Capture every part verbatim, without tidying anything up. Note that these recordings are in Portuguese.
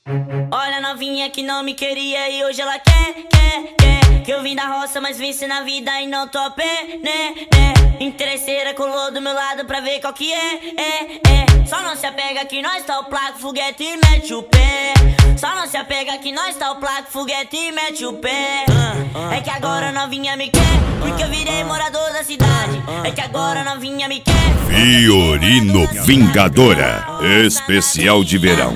Olha a novinha que não me queria e hoje ela quer, quer, quer. Que eu vim da roça, mas venci na vida e não tô a pé, né, né. Interesseira colou do meu lado pra ver qual que é, é, é. Só não se apega que nós tá o placo, foguete e mete o pé. Só não se apega que nós tá o placo, foguete e mete o pé. É que agora a novinha me quer, porque eu virei morador da cidade. É que agora a novinha me quer. Fiorino Vingadora, especial de verão.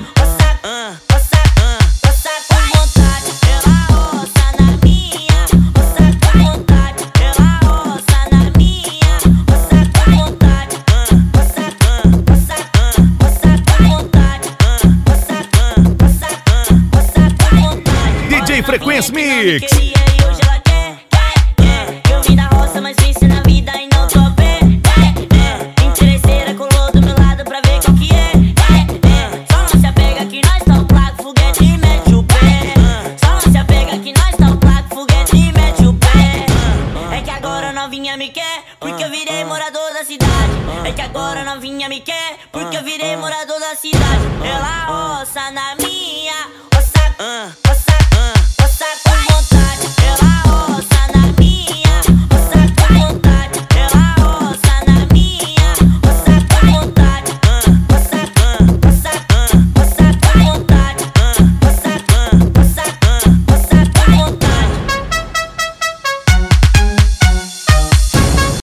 D J Frequência Mix. Eu vim da roça, mas venci na vida e não tô a pé. Interesseira colou do meu lado pra ver qual que é. Só não se apega que nós tá o placo, foguete e mete o pé. Só não se apega que nós tá o placo, foguete e mete o pé. É que agora a novinha me quer, porque eu virei morador da cidade. É que agora a novinha me quer, porque eu virei morador da cidade. Ela roça na minha, roça.